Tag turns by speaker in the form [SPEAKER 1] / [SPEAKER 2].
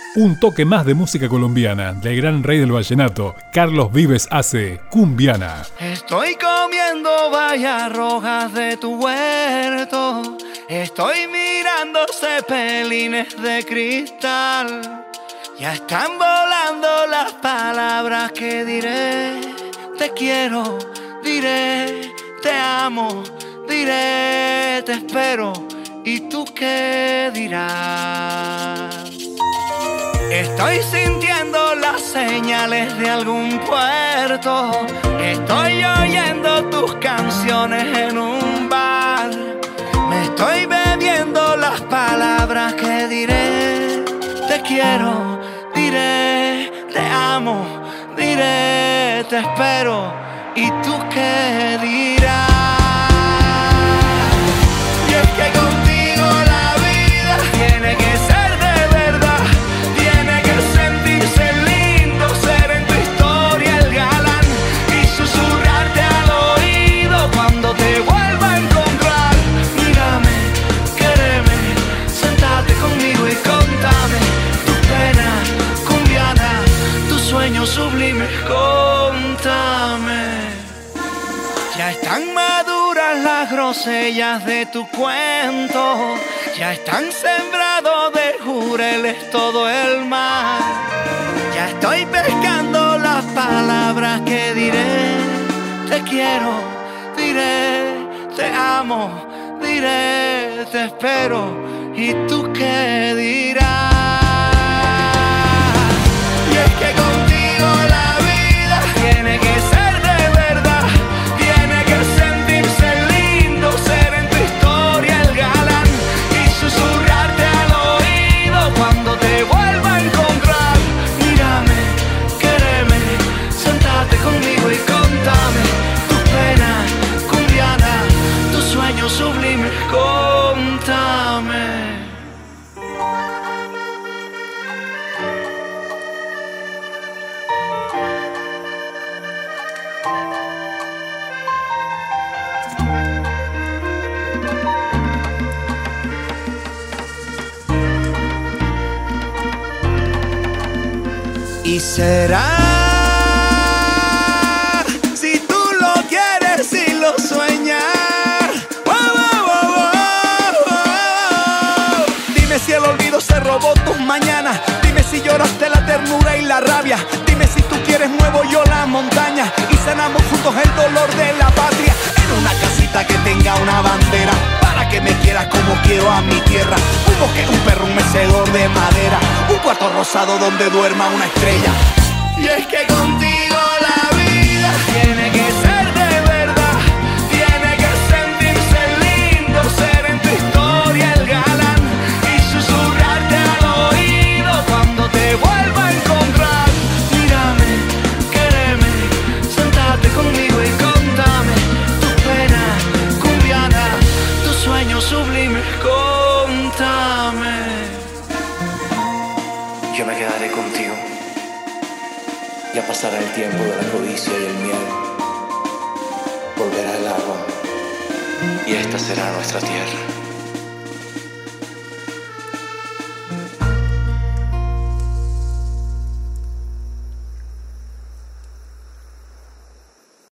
[SPEAKER 1] Un toque más de música colombiana del gran rey del vallenato, Carlos Vives, hace Cumbiana.
[SPEAKER 2] Estoy comiendo bayas rojas de tu huerto, estoy mirando cepelines de cristal. Ya están volando las palabras que diré. Te quiero, diré, te amo, diré, te espero. ¿Y tú qué dirás? Estoy sintiendo las señales de algún puerto. Estoy oyendo tus canciones en un bar. Me estoy bebiendo las palabras que diré. Te quiero, diré, te amo, diré, te espero. ¿Y tú qué dirás? Y es que contigo la vida tiene que ser de verdad. Tiene que sentirse lindo, ser en tu historia el galán y susurrarte al oído cuando te vuelva a encontrar. Mírame, quéreme, sentate conmigo y contame tus penas, cumbiana, tus sueños sublimes, contame. Ya están maduras las grosellas de tu cuento, ya están sembrados de jureles todo el mar. Ya estoy pescando las palabras que diré. Te quiero, diré, te amo, diré, te espero. ¿Y tú qué dirás? Y es que contigo la vida tiene que ser de verdad. Tiene que sentirse lindo, ser en tu historia el galán y susurrarte al oído cuando te vuelva a encontrar. Mírame, quéreme, sentate conmigo y contame tus penas, cumbiana, tus sueños sublimes, contame. Y será, si tú lo quieres y lo sueñas. Oh, oh, oh, oh, oh. Dime si el olvido se robó tus mañanas. Dime si lloraste la ternura y la rabia. Dime si tú quieres muevo yo la montaña y sanamos juntos el dolor de la patria. En una casita que tenga una bandera, para que me quieras como quiero a mi tierra. Un bosque, un perro, un mecedor de madera, un cuarto rosado donde duerma una estrella. Y es que contigo la vida tiene que ser de verdad. Tiene que sentirse lindo, ser en tu historia el galán y susurrarte al oído cuando te vuelva a encontrar. Mírame, quéreme, sentate conmigo y contame tus penas, cumbiana, tus sueños sublimes, contame.
[SPEAKER 3] Yo me quedaré contigo. Ya pasará el tiempo de la codicia y el miedo. Volverá el agua y esta será nuestra tierra.